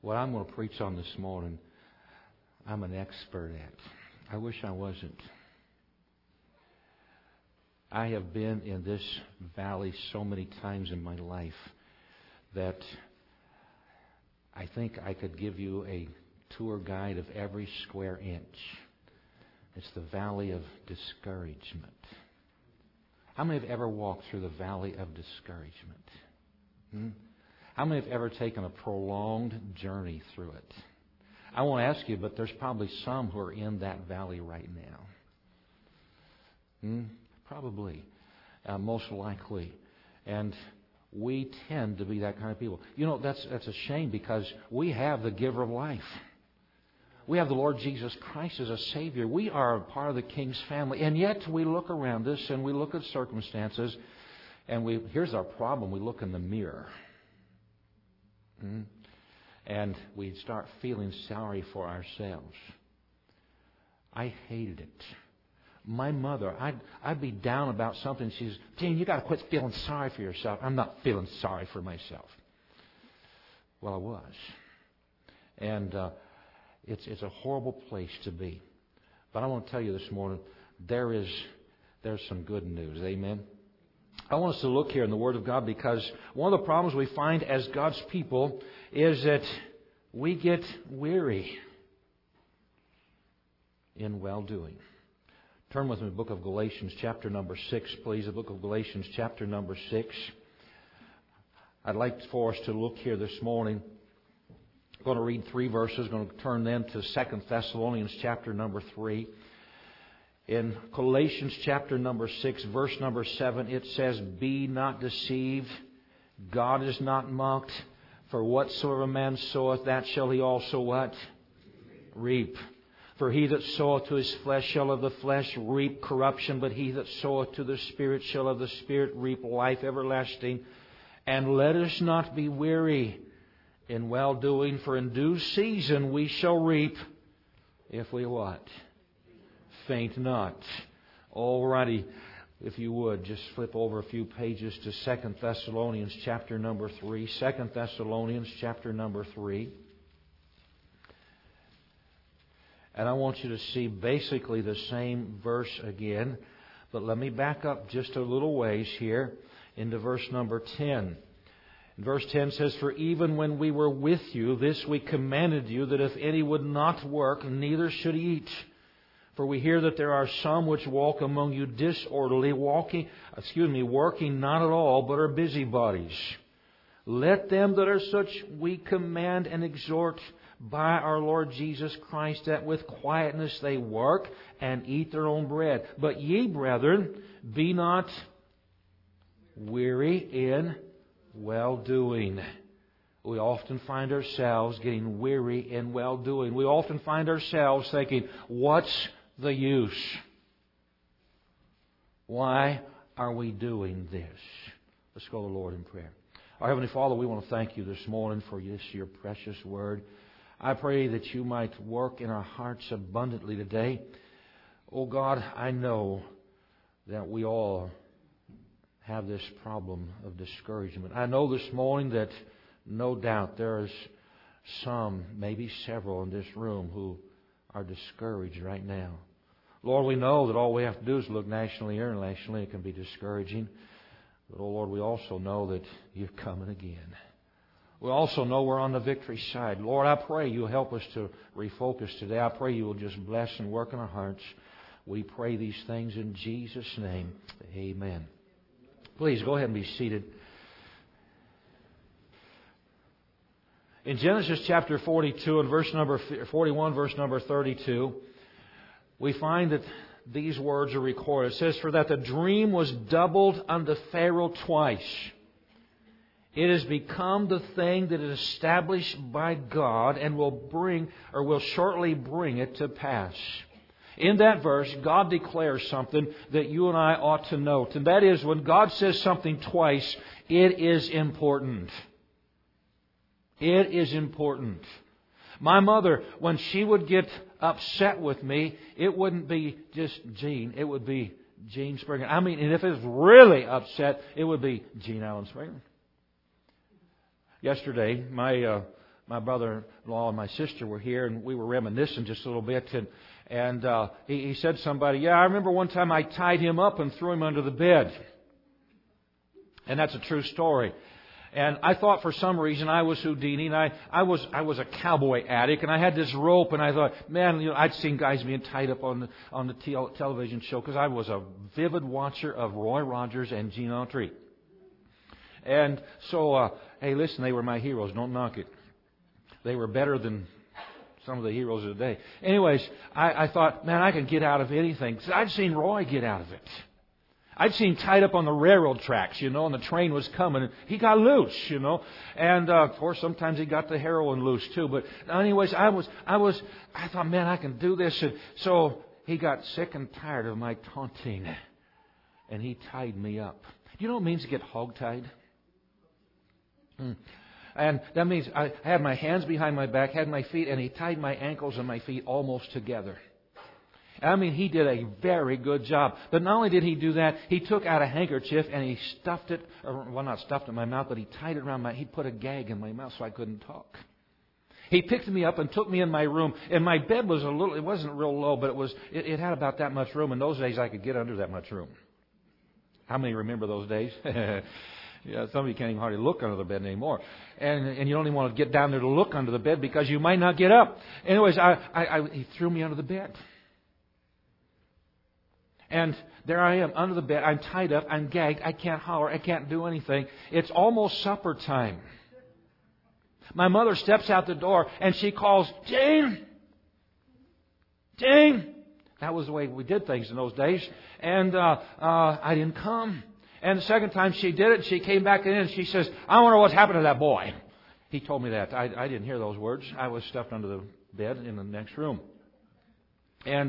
What I'm going to preach on this morning, I'm an expert at. I wish I wasn't. I have been in this valley so many times in my life that I think I could give you a tour guide of every square inch. It's the valley of discouragement. How many have ever walked through the valley of discouragement? How many have ever taken a prolonged journey through it? I won't ask you, but there's probably some who are in that valley right now. Probably. Most likely. And we tend to be that kind of people. You know, that's a shame because we have the giver of life. We have the Lord Jesus Christ as a Savior. We are a part of the King's family. And yet we look around us and we look at circumstances and here's our problem. We look in the mirror. And we start feeling sorry for ourselves. I hated it. My mother, I'd be down about something. She's, Gene, you got to quit feeling sorry for yourself. I'm not feeling sorry for myself. Well, I was. And it's a horrible place to be. But I want to tell you this morning, there's some good news. Amen. I want us to look here in the Word of God because one of the problems we find as God's people is that we get weary in well-doing. Turn with me to the book of Galatians chapter number 6, please. The book of Galatians chapter number 6. I'd like for us to look here this morning. I'm going to read 3 verses. I'm going to turn then to 2 Thessalonians chapter number 3. In Galatians chapter number 6, verse number 7, it says, "Be not deceived, God is not mocked, for whatsoever a man soweth, that shall he also" what? Reap. "For he that soweth to his flesh shall of the flesh reap corruption, but he that soweth to the Spirit shall of the Spirit reap life everlasting. And let us not be weary in well-doing, for in due season we shall reap if we" what? "Faint not." Alrighty, if you would, just flip over a few pages to 2 Thessalonians chapter number 3. 2 Thessalonians chapter number 3. And I want you to see basically the same verse again. But let me back up just a little ways here into verse number 10. Verse 10 says, "For even when we were with you, this we commanded you, that if any would not work, neither should he eat. For we hear that there are some which walk among you disorderly, working not at all, but are busybodies. Let them that are such we command and exhort by our Lord Jesus Christ, that with quietness they work and eat their own bread. But ye, brethren, be not weary in well-doing." We often find ourselves getting weary in well-doing. We often find ourselves thinking, what's the use? Why are we doing this? Let's go to the Lord in prayer. Our Heavenly Father, we want to thank you this morning for this, your precious word. I pray that you might work in our hearts abundantly today. Oh God, I know that we all have this problem of discouragement. I know this morning that no doubt there is some, maybe several in this room who are discouraged right now. Lord, we know that all we have to do is look nationally or internationally. It can be discouraging. But, oh Lord, we also know that you're coming again. We also know we're on the victory side. Lord, I pray you'll help us to refocus today. I pray you will just bless and work in our hearts. We pray these things in Jesus' name. Amen. Please go ahead and be seated. In Genesis chapter 42 and verse number 41, verse number 32, we find that these words are recorded. It says, "For that the dream was doubled unto Pharaoh twice. It has become the thing that is established by God and will shortly bring it to pass." In that verse, God declares something that you and I ought to note. And that is, when God says something twice, it is important. It is important. My mother, when she would get upset with me, it wouldn't be just Gene. It would be Gene Springer. And if it was really upset, it would be Gene Allen Springer. Yesterday, my my brother-in-law and my sister were here, and we were reminiscing just a little bit. And he said to somebody, "Yeah, I remember one time I tied him up and threw him under the bed." And that's a true story. And I thought for some reason I was Houdini, and I was a cowboy addict, and I had this rope, and I thought, man, I'd seen guys being tied up on the television show because I was a vivid watcher of Roy Rogers and Gene Autry. And so, hey, listen, they were my heroes. Don't knock it. They were better than some of the heroes of the day. Anyways, I thought, man, I can get out of anything. Because I'd seen Roy get out of it. I'd seen him tied up on the railroad tracks, and the train was coming, and he got loose, And, of course, sometimes he got the heroin loose, too. But anyways, I thought, man, I can do this. And so he got sick and tired of my taunting, and he tied me up. Do you know what it means to get hogtied? And that means I had my hands behind my back, had my feet, and he tied my ankles and my feet almost together. I mean, he did a very good job. But not only did he do that, he took out a handkerchief and he stuffed it, well, not stuffed it in my mouth, but he tied it around he put a gag in my mouth so I couldn't talk. He picked me up and took me in my room. And my bed was it wasn't real low, but it had about that much room. In those days, I could get under that much room. How many remember those days? Yeah, some of you can't even hardly look under the bed anymore. And you don't even want to get down there to look under the bed because you might not get up. Anyways, he threw me under the bed. And there I am under the bed. I'm tied up. I'm gagged. I can't holler. I can't do anything. It's almost supper time. My mother steps out the door and she calls, "Jane! Jane!" That was the way we did things in those days. And I didn't come. And the second time she did it, she came back in and she says, "I wonder what's happened to that boy." He told me that. I didn't hear those words. I was stuffed under the bed in the next room. And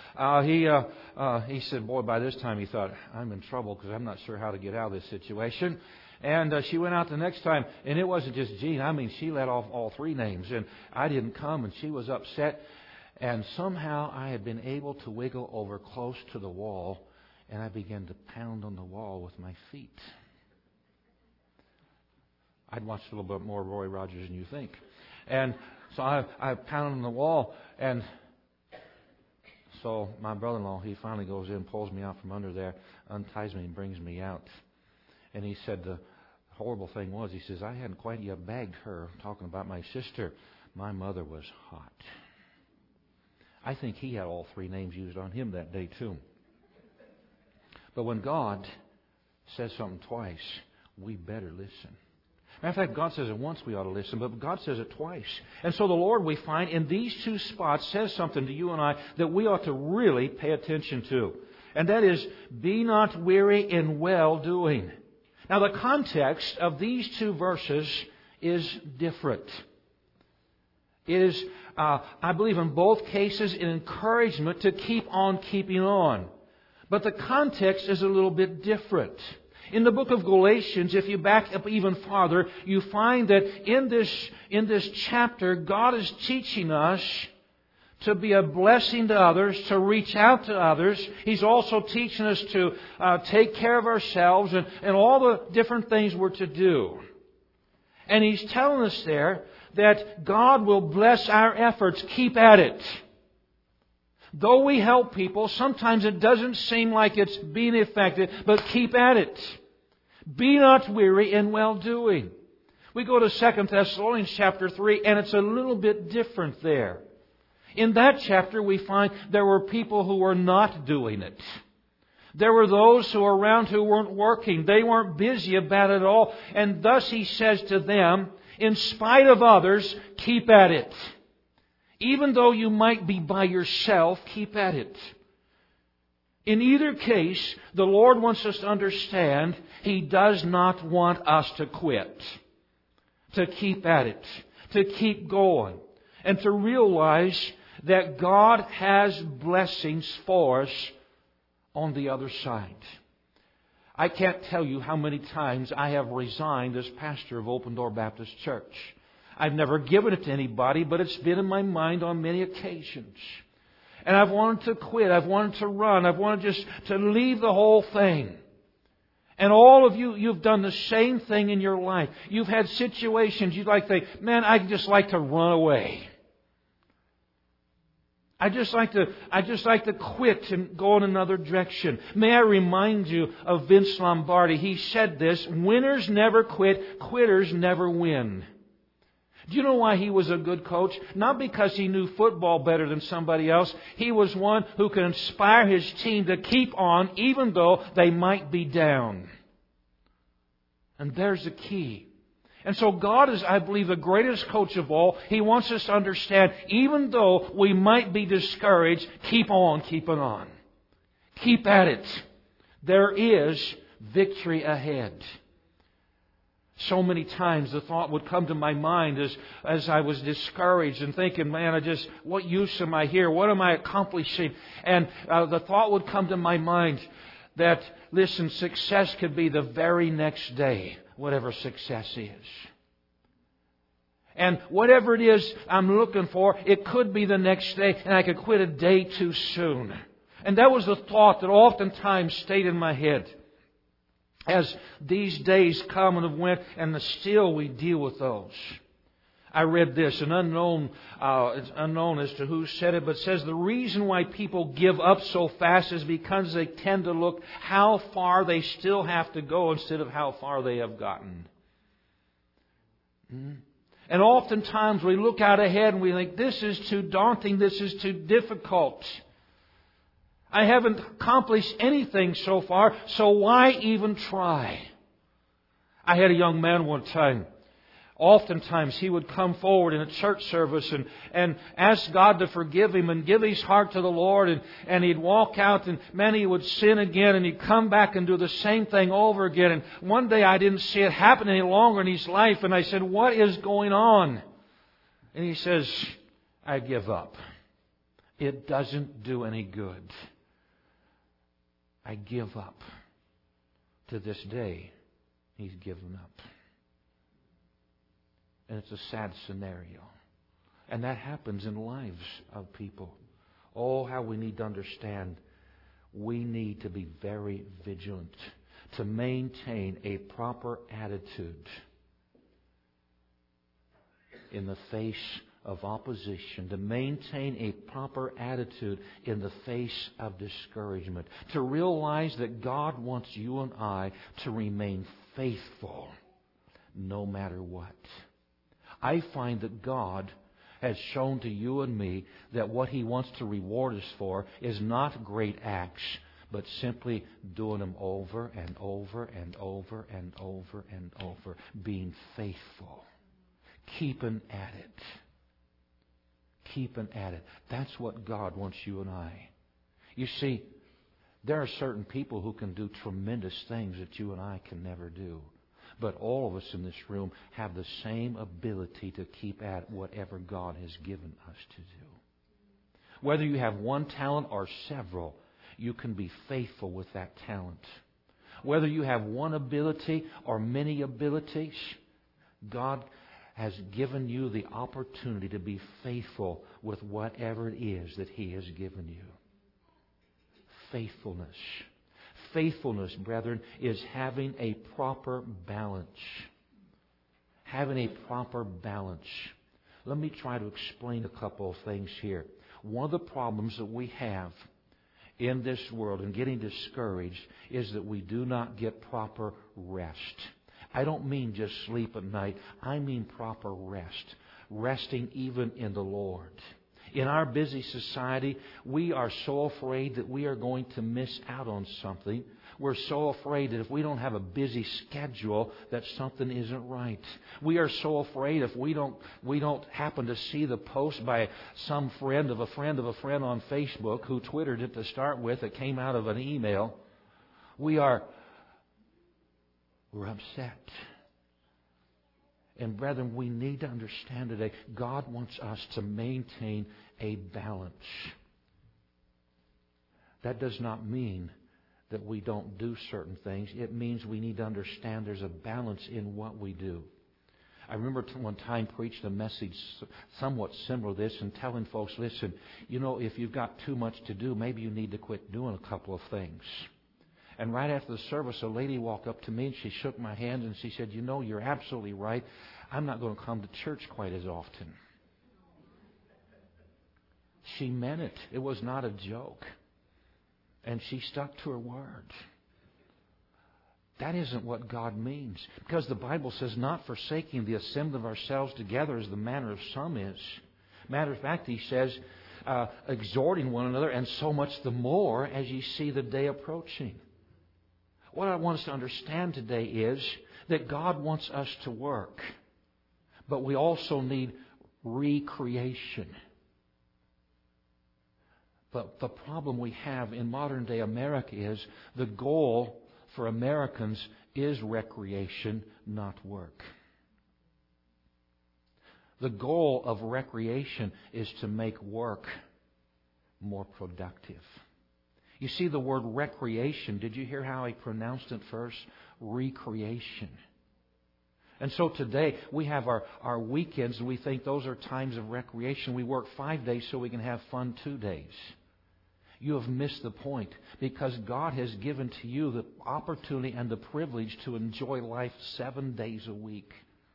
he said, boy, by this time he thought, I'm in trouble because I'm not sure how to get out of this situation. And she went out the next time, and it wasn't just Jean. I mean, she let off all three names, and I didn't come, and she was upset. And somehow I had been able to wiggle over close to the wall, and I began to pound on the wall with my feet. I'd watched a little bit more Roy Rogers than you think. And so I pounded on the wall, and so my brother-in-law, he finally goes in, pulls me out from under there, unties me and brings me out. And he said the horrible thing was, he says, I hadn't quite yet bagged her, talking about my sister. My mother was hot. I think he had all three names used on him that day too. But when God says something twice, we better listen. Matter of fact, God says it once, we ought to listen, but God says it twice. And so the Lord, we find, in these two spots says something to you and I that we ought to really pay attention to. And that is, be not weary in well-doing. Now, the context of these two verses is different. It is, I believe in both cases, an encouragement to keep on keeping on. But the context is a little bit different. In the book of Galatians, if you back up even farther, you find that in this chapter, God is teaching us to be a blessing to others, to reach out to others. He's also teaching us to take care of ourselves and all the different things we're to do. And He's telling us there that God will bless our efforts. Keep at it. Though we help people, sometimes it doesn't seem like it's being effective, but keep at it. Be not weary in well-doing. We go to 2 Thessalonians chapter 3, and it's a little bit different there. In that chapter, we find there were people who were not doing it. There were those who were around who weren't working. They weren't busy about it at all. And thus He says to them, in spite of others, keep at it. Even though you might be by yourself, keep at it. In either case, the Lord wants us to understand He does not want us to quit. To keep at it. To keep going. And to realize that God has blessings for us on the other side. I can't tell you how many times I have resigned as pastor of Open Door Baptist Church. I've never given it to anybody, but it's been in my mind on many occasions. And I've wanted to quit. I've wanted to run. I've wanted just to leave the whole thing. And all of you, you've done the same thing in your life. You've had situations you'd like to think, man, I'd just like to run away. I just like to quit and go in another direction. May I remind you of Vince Lombardi. He said this, winners never quit, quitters never win. Do you know why he was a good coach? Not because he knew football better than somebody else. He was one who could inspire his team to keep on even though they might be down. And there's the key. And so God is, I believe, the greatest coach of all. He wants us to understand, even though we might be discouraged, keep on keeping on. Keep at it. There is victory ahead. So many times the thought would come to my mind as I was discouraged and thinking, man, what use am I here? What am I accomplishing? And the thought would come to my mind that, listen, success could be the very next day, whatever success is. And whatever it is I'm looking for, it could be the next day, and I could quit a day too soon. And that was the thought that oftentimes stayed in my head. As these days come and have went, and still we deal with those. I read this, it's unknown as to who said it, but it says the reason why people give up so fast is because they tend to look how far they still have to go instead of how far they have gotten. And oftentimes we look out ahead and we think, this is too daunting, this is too difficult. I haven't accomplished anything so far, so why even try? I had a young man one time. Oftentimes he would come forward in a church service and ask God to forgive him and give his heart to the Lord. And he'd walk out and he would sin again and he'd come back and do the same thing over again. And one day I didn't see it happen any longer in his life. And I said, what is going on? And he says, I give up. It doesn't do any good. I give up. To this day, he's given up. And it's a sad scenario. And that happens in lives of people. Oh, how we need to understand. We need to be very vigilant to maintain a proper attitude in the face of opposition, to maintain a proper attitude in the face of discouragement, to realize that God wants you and I to remain faithful no matter what. I find that God has shown to you and me that what He wants to reward us for is not great acts, but simply doing them over and over and over and over and over, being faithful, keeping at it. Keeping at it. That's what God wants you and I. You see, there are certain people who can do tremendous things that you and I can never do. But all of us in this room have the same ability to keep at whatever God has given us to do. Whether you have one talent or several, you can be faithful with that talent. Whether you have one ability or many abilities, God has given you the opportunity to be faithful with whatever it is that He has given you. Faithfulness. Faithfulness, brethren, is having a proper balance. Having a proper balance. Let me try to explain a couple of things here. One of the problems that we have in this world and getting discouraged is that we do not get proper rest. I don't mean just sleep at night. I mean proper rest. Resting even in the Lord. In our busy society, we are so afraid that we are going to miss out on something. We're so afraid that if we don't have a busy schedule, that something isn't right. We are so afraid if we don't happen to see the post by some friend of a friend of a friend on Facebook who Twittered it to start with, it came out of an email. We're upset. And brethren, we need to understand today, God wants us to maintain a balance. That does not mean that we don't do certain things. It means we need to understand there's a balance in what we do. I remember one time preached a message somewhat similar to this and telling folks, listen, if you've got too much to do, maybe you need to quit doing a couple of things. And right after the service, a lady walked up to me and she shook my hand and she said, "You know, you're absolutely right. I'm not going to come to church quite as often." She meant it. It was not a joke. And she stuck to her word. That isn't what God means. Because the Bible says, not forsaking the assembly of ourselves together as the manner of some is. Matter of fact, He says, exhorting one another, and so much the more as ye see the day approaching. What I want us to understand today is that God wants us to work. But we also need recreation. But the problem we have in modern day America is the goal for Americans is recreation, not work. The goal of recreation is to make work more productive. You see the word recreation, did you hear how I pronounced it first? Recreation. And so today we have our weekends and we think those are times of recreation. We work 5 days so we can have fun 2 days. You have missed the point, because God has given to you the opportunity and the privilege to enjoy life 7 days a week.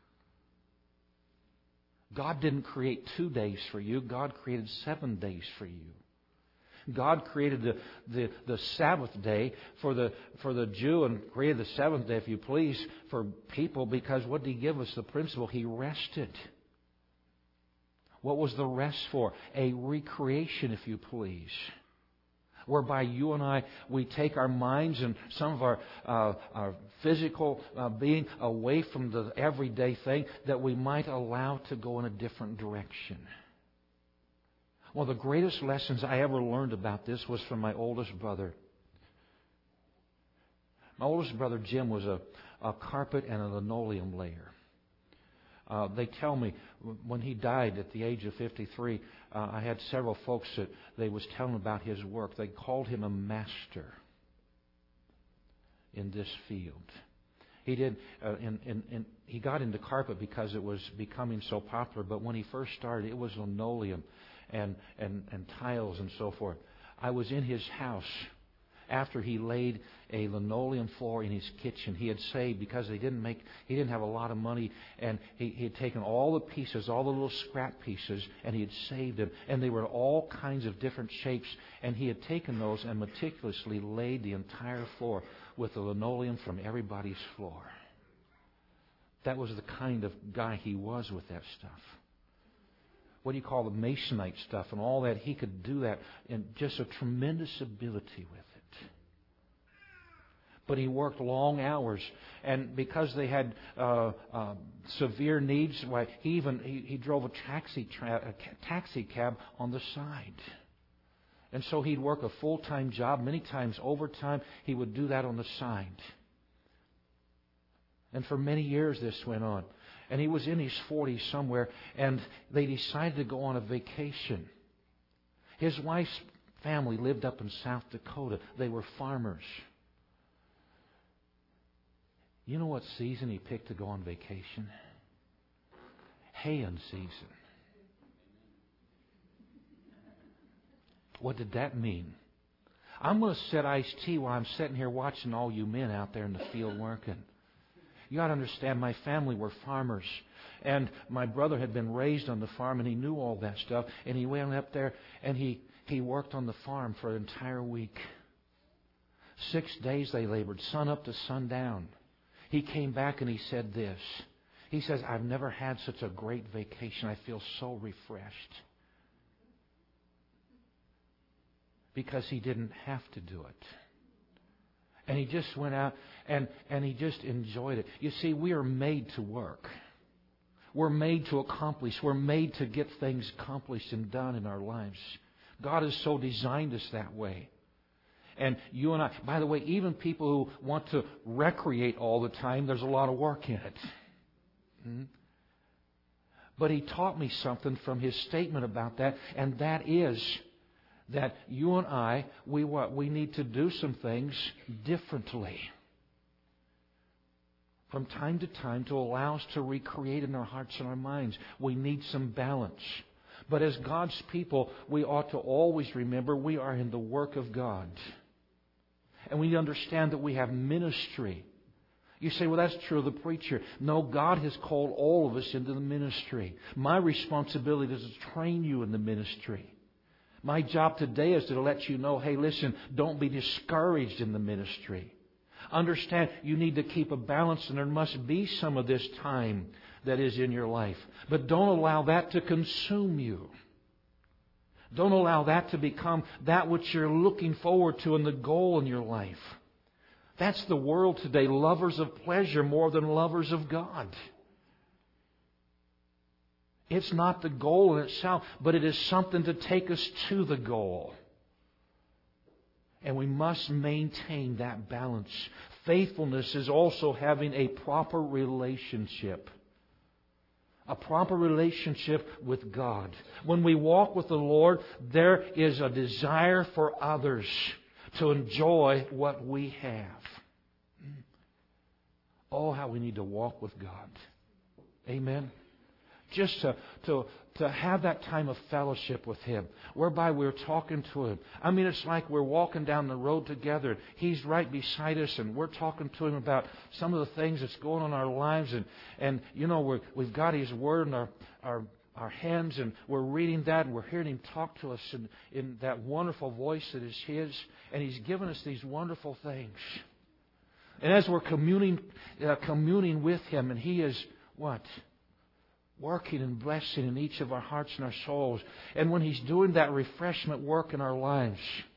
God didn't create 2 days for you. God created 7 days for you. God created the Sabbath day for the Jew and created the seventh day, if you please, for people, because what did He give us? The principle. He rested. What was the rest for? A recreation, if you please. Whereby you and I, we take our minds and some of our physical being away from the everyday thing that we might allow to go in a different direction. One of the greatest lessons I ever learned about this was from my oldest brother. My oldest brother, Jim, was a carpet and a linoleum layer. They tell me when he died at the age of 53, I had several folks that they was telling about his work. They called him a master in this field. He did, he got into carpet because it was becoming so popular. But when he first started, it was linoleum and tiles and so forth. I was in his house after he laid a linoleum floor in his kitchen. He had saved, because he didn't have a lot of money, and he had taken all the pieces, all the little scrap pieces, and he had saved them, and they were all kinds of different shapes, and he had taken those and meticulously laid the entire floor with the linoleum from everybody's floor. That was the kind of guy he was with that stuff. What do you call the masonite stuff and all that? He could do that in just a tremendous ability with it. But he worked long hours, and because they had severe needs, why he drove a taxi cab on the side. And so he'd work a full-time job, many times overtime. He would do that on the side. And for many years this went on. And he was in his 40s somewhere, and they decided to go on a vacation. His wife's family lived up in South Dakota. They were farmers. You know what season he picked to go on vacation? Haying season. What did that mean? I'm going to set iced tea while I'm sitting here watching all you men out there in the field working. You got to understand, my family were farmers. And my brother had been raised on the farm, and he knew all that stuff. And he went up there, and he worked on the farm for an entire week. 6 days they labored, sun up to sundown. He came back and he said this. He says, I've never had such a great vacation. I feel so refreshed. Because he didn't have to do it. And he just went out and he just enjoyed it. You see, we are made to work. We're made to accomplish. We're made to get things accomplished and done in our lives. God has so designed us that way. And you and I, by the way, even people who want to recreate all the time, there's a lot of work in it. But he taught me something from his statement about that, and that is that you and I, we need to do some things differently from time to time to allow us to recreate in our hearts and our minds. We need some balance. But as God's people, we ought to always remember we are in the work of God. And we understand that we have ministry. You say, well, that's true of the preacher. No, God has called all of us into the ministry. My responsibility is to train you in the ministry. My job today is to let you know, hey, listen, don't be discouraged in the ministry. Understand, you need to keep a balance, and there must be some of this time that is in your life. But don't allow that to consume you. Don't allow that to become that which you're looking forward to and the goal in your life. That's the world today, lovers of pleasure more than lovers of God. It's not the goal in itself, but it is something to take us to the goal. And we must maintain that balance. Faithfulness is also having a proper relationship. A proper relationship with God. When we walk with the Lord, there is a desire for others to enjoy what we have. Oh, how we need to walk with God. Amen. Just to have that time of fellowship with Him, whereby we're talking to Him. I mean, it's like we're walking down the road together. He's right beside us, and we're talking to Him about some of the things that's going on in our lives. And you know, we've got His Word in our hands, and we're reading that, and we're hearing Him talk to us in that wonderful voice that is His. And He's given us these wonderful things. And as we're communing with Him, and He is what? Working and blessing in each of our hearts and our souls. And when He's doing that refreshment work in our lives,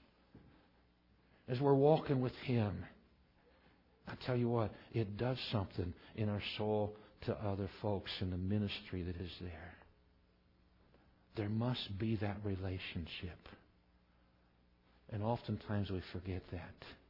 as we're walking with Him, I tell you what, it does something in our soul to other folks in the ministry that is there. There must be that relationship. And oftentimes we forget that.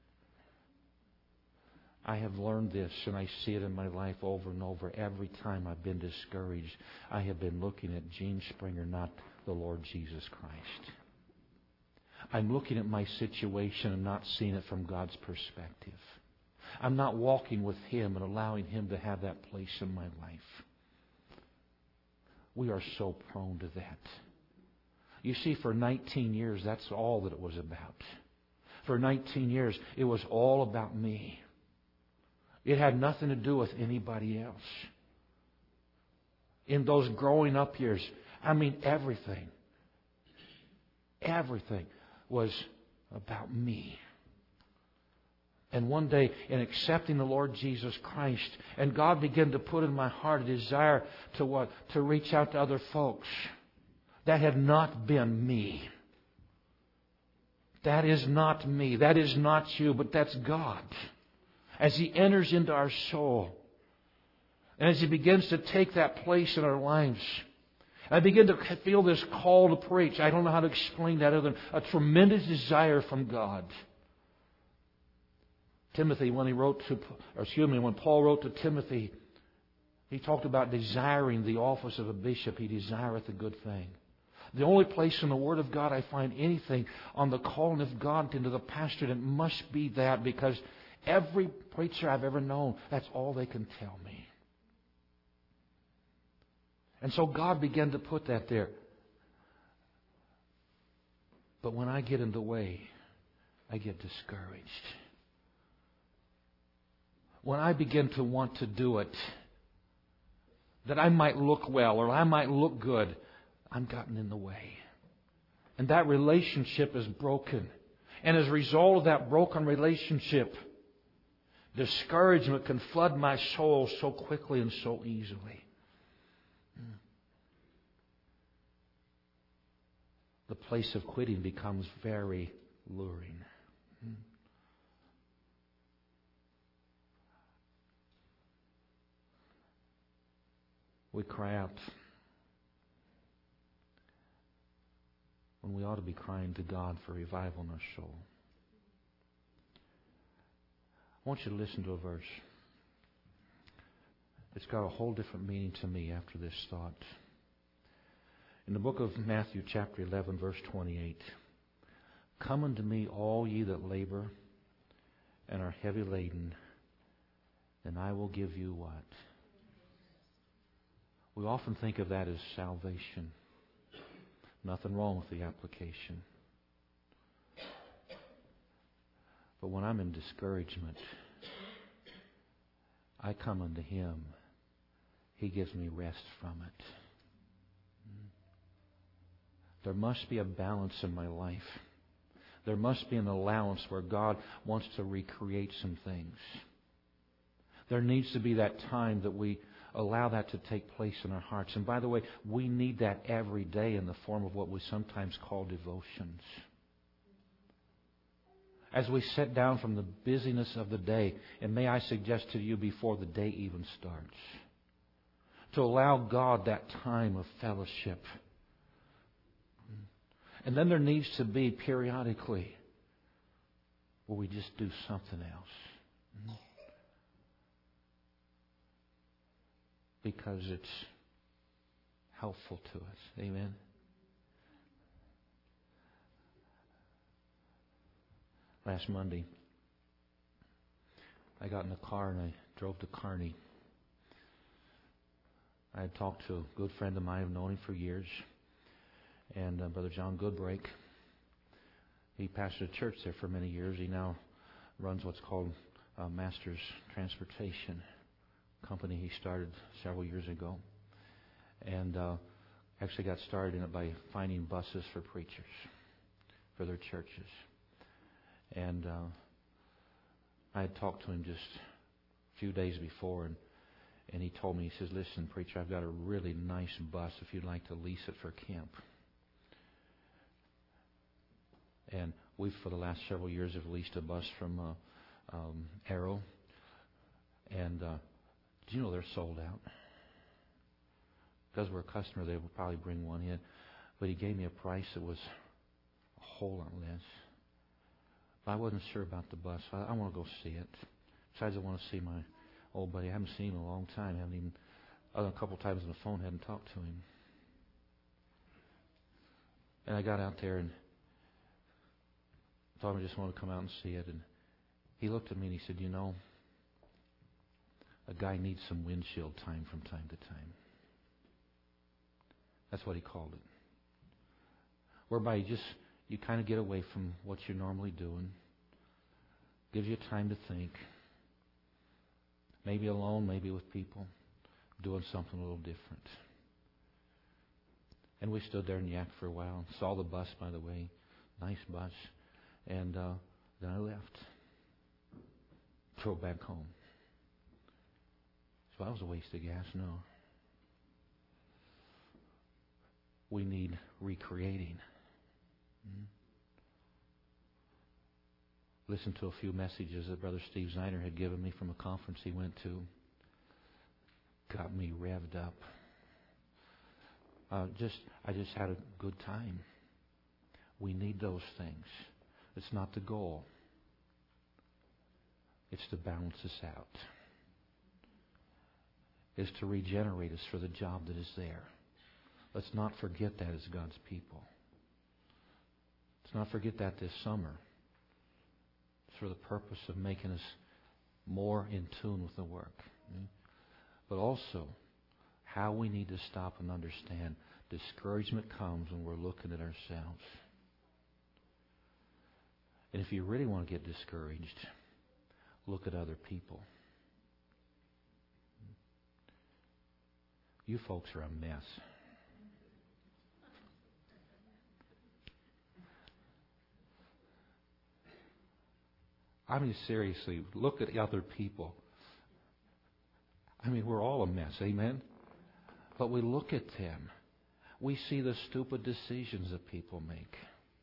I have learned this, and I see it in my life over and over. Every time I've been discouraged, I have been looking at Gene Springer, not the Lord Jesus Christ. I'm looking at my situation and not seeing it from God's perspective. I'm not walking with Him and allowing Him to have that place in my life. We are so prone to that. You see, for 19 years, that's all that it was about. For 19 years, it was all about me. It had nothing to do with anybody else. In those growing up years, I mean, everything was about me. And one day, in accepting the Lord Jesus Christ, and God began to put in my heart a desire to what? To reach out to other folks. That had not been me. That is not me. That is not you, but that's God. As He enters into our soul, and as He begins to take that place in our lives, I begin to feel this call to preach. I don't know how to explain that other than a tremendous desire from God. Timothy, when Paul wrote to Timothy, he talked about desiring the office of a bishop. He desireth a good thing. The only place in the Word of God I find anything on the calling of God into the pastorate, it must be that, because every preacher I've ever known, that's all they can tell me. And so God began to put that there. But when I get in the way, I get discouraged. When I begin to want to do it, that I might look well or I might look good, I'm gotten in the way. And that relationship is broken. And as a result of that broken relationship, discouragement can flood my soul so quickly and so easily. The place of quitting becomes very luring. We cry out when we ought to be crying to God for revival in our soul. I want you to listen to a verse. It's got a whole different meaning to me after this thought. In the book of Matthew, chapter 11, verse 28, "Come unto me, all ye that labor and are heavy laden, and I will give you" what? We often think of that as salvation. Nothing wrong with the application. But when I'm in discouragement, I come unto Him. He gives me rest from it. There must be a balance in my life. There must be an allowance where God wants to recreate some things. There needs to be that time that we allow that to take place in our hearts. And by the way, we need that every day in the form of what we sometimes call devotions. As we sit down from the busyness of the day, and may I suggest to you before the day even starts, to allow God that time of fellowship. And then there needs to be periodically where we just do something else. Because it's helpful to us. Amen? Last Monday, I got in the car and I drove to Kearney. I had talked to a good friend of mine. I've known him for years. And Brother John Goodbrake. He pastored a church there for many years. He now runs what's called Masters Transportation company he started several years ago. And actually got started in it by finding buses for preachers for their churches. And I had talked to him just a few days before, and he told me, he says, "Listen, preacher, I've got a really nice bus if you'd like to lease it for camp." And we, for the last several years, have leased a bus from Arrow. And do you know they're sold out? Because we're a customer, they will probably bring one in. But he gave me a price that was a whole lot less. But I wasn't sure about the bus. I want to go see it. Besides, I want to see my old buddy. I haven't seen him in a long time. I haven't even, other than a couple of times on the phone, hadn't talked to him. And I got out there and told him I just wanted to come out and see it. And he looked at me and he said, "You know, a guy needs some windshield time from time to time." That's what he called it. Whereby you kind of get away from what you're normally doing. Gives you time to think. Maybe alone, maybe with people. Doing something a little different. And we stood there and yacked for a while. Saw the bus, by the way. Nice bus. And then I left. Drove back home. So that was a waste of gas? No. We need recreating. Listened to a few messages that Brother Steve Zeiner had given me from a conference he went to. Got me revved up. I just had a good time. We need those things. It's not the goal. It's to balance us out. It's to regenerate us for the job that is there. Let's not forget that as God's people. Let's not forget that this summer. It's for the purpose of making us more in tune with the work. But also, how we need to stop and understand discouragement comes when we're looking at ourselves. And if you really want to get discouraged, look at other people. You folks are a mess. I mean, seriously, look at other people. I mean, we're all a mess, amen? But we look at them. We see the stupid decisions that people make.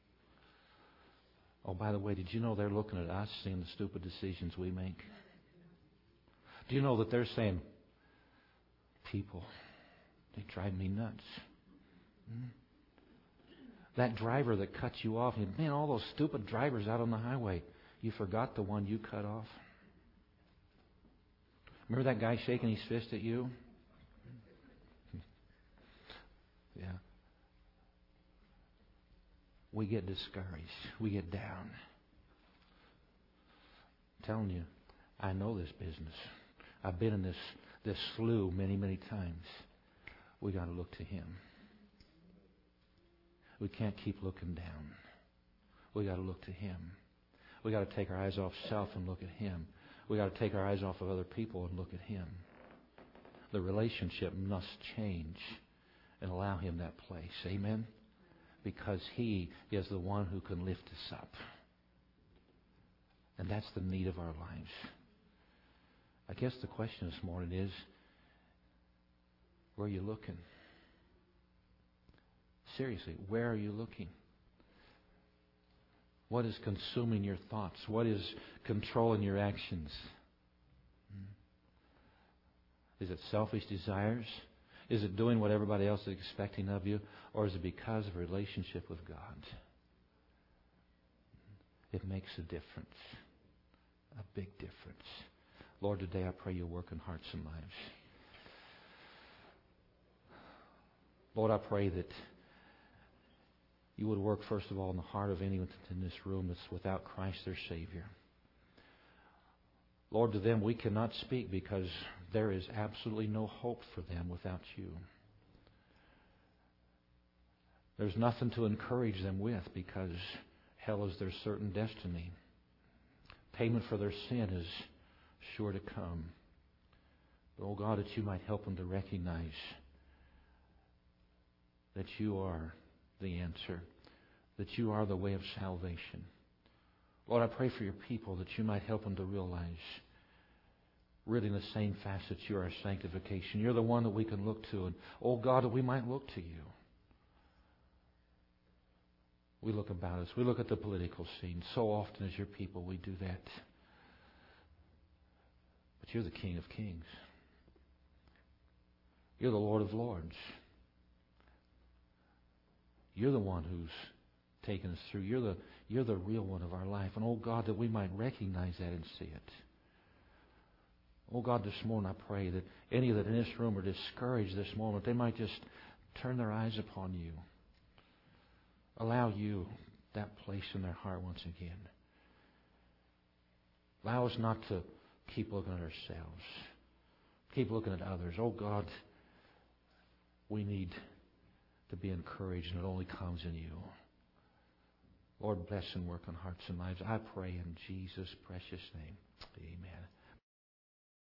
Oh, by the way, did you know they're looking at us, seeing the stupid decisions we make? Do you know that they're saying, people, they drive me nuts. That driver that cuts you off, man, all those stupid drivers out on the highway. You forgot the one you cut off? Remember that guy shaking his fist at you? Yeah. We get discouraged. We get down. I'm telling you, I know this business. I've been in this slough many, many times. We got to look to Him. We can't keep looking down. We got to look to Him. We got to take our eyes off self and look at Him. We got to take our eyes off of other people and look at Him. The relationship must change and allow Him that place. Amen? Because He is the one who can lift us up. And that's the need of our lives. I guess the question this morning is, where are you looking? Seriously, where are you looking? What is consuming your thoughts? What is controlling your actions? Is it selfish desires? Is it doing what everybody else is expecting of you? Or is it because of a relationship with God? It makes a difference. A big difference. Lord, today I pray you work in hearts and lives. Lord, I pray that you would work, first of all, in the heart of anyone in this room that's without Christ their Savior. Lord, to them we cannot speak because there is absolutely no hope for them without you. There's nothing to encourage them with because hell is their certain destiny. Payment for their sin is sure to come. But, oh God, that you might help them to recognize that you are the answer, that you are the way of salvation. Lord, I pray for your people that you might help them to realize, really in the same facet, you are our sanctification. You're the one that we can look to. And, oh God, that we might look to you. We look about us. We look at the political scene. So often as your people, we do that. But you're the King of Kings. You're the Lord of Lords. You're the one who's taken us through. You're the real one of our life. And, oh God, that we might recognize that and see it. Oh God, this morning I pray that any that in this room are discouraged this moment, they might just turn their eyes upon you. Allow you that place in their heart once again. Allow us not to keep looking at ourselves. Keep looking at others. Oh God, we need to be encouraged, and it only comes in you. Lord, bless and work on hearts and lives. I pray in Jesus' precious name. Amen.